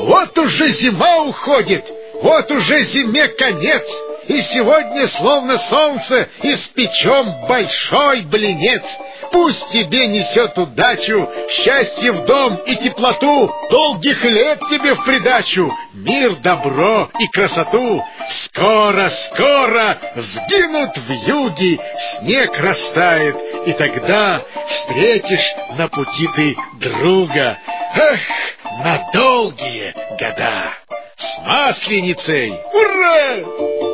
Вот уже зима уходит, вот уже зиме конец, и сегодня, словно солнце, испечем большой блинец. Пусть тебе несет удачу, счастье в дом и теплоту, долгих лет тебе в придачу, мир, добро и красоту. Скоро, скоро сгинут вьюги, снег растает, и тогда встретишь на пути ты друга. Эх, на долгие года! С Масленицей! Ура!